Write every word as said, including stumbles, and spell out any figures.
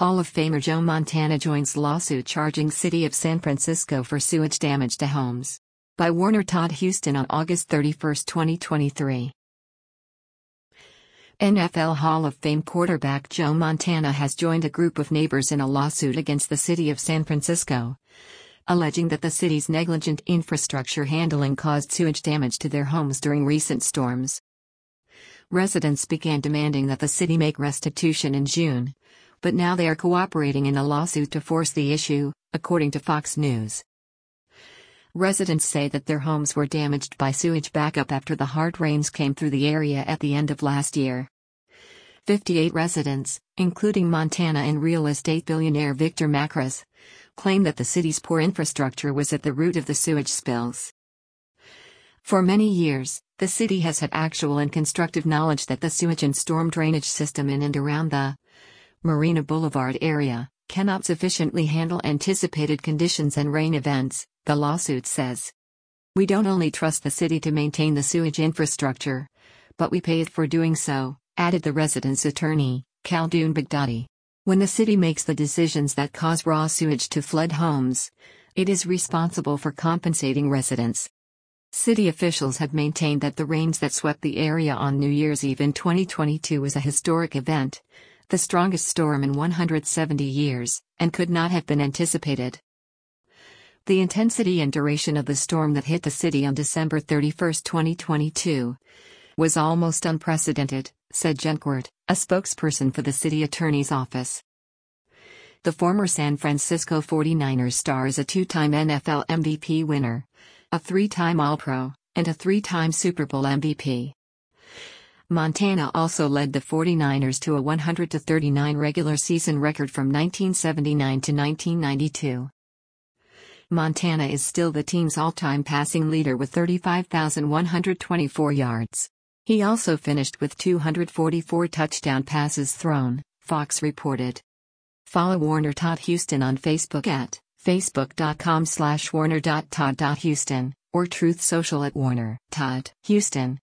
Hall of Famer Joe Montana joins lawsuit charging City of San Francisco for sewage damage to homes. By Warner Todd Huston on August thirty-first, twenty twenty-three. N F L Hall of Fame quarterback Joe Montana has joined a group of neighbors in a lawsuit against the City of San Francisco, alleging that the city's negligent infrastructure handling caused sewage damage to their homes during recent storms. Residents began demanding that the city make restitution in June, but now they are cooperating in a lawsuit to force the issue, according to Fox News. Residents say that their homes were damaged by sewage backup after the hard rains came through the area at the end of last year. fifty-eight residents, including Montana and real estate billionaire Victor Macris, claim that the city's poor infrastructure was at the root of the sewage spills. For many years, the city has had actual and constructive knowledge that the sewage and storm drainage system in and around the Marina Boulevard area cannot sufficiently handle anticipated conditions and rain events, the lawsuit says. We don't only trust the city to maintain the sewage infrastructure, but we pay it for doing so, added the residents' attorney, Khaldoon Baghdadi. When the city makes the decisions that cause raw sewage to flood homes, it is responsible for compensating residents. City officials have maintained that the rains that swept the area on New Year's Eve in twenty twenty-two was a historic event, the strongest storm in one hundred seventy years, and could not have been anticipated. The intensity and duration of the storm that hit the city on December thirty-first, twenty twenty-two, was almost unprecedented, said Jen Quert, a spokesperson for the city attorney's office. The former San Francisco forty-niners star is a two-time N F L M V P winner, a three-time All-Pro, and a three-time Super Bowl M V P. Montana also led the forty-niners to a one hundred to thirty-nine regular season record from nineteen seventy-nine to nineteen ninety-two. Montana is still the team's all-time passing leader with thirty-five thousand one hundred twenty-four yards. He also finished with two hundred forty-four touchdown passes thrown, Fox reported. Follow Warner Todd Huston on Facebook at facebook.com slash warner.todd.huston or Truth Social at Warner Todd Huston.